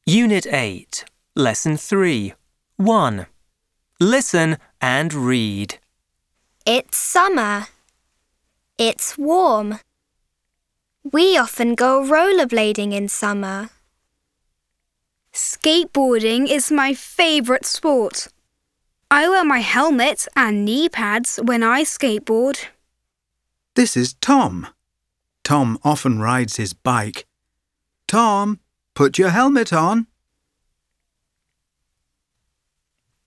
Unit 8, Lesson 3, 1. Listen and read. It's summer. It's warm. We often go rollerblading in summer. Skateboarding is my favourite sport. I wear my helmet and knee pads when I skateboard. This is Tom. Tom often rides his bike. Tom, put your helmet on.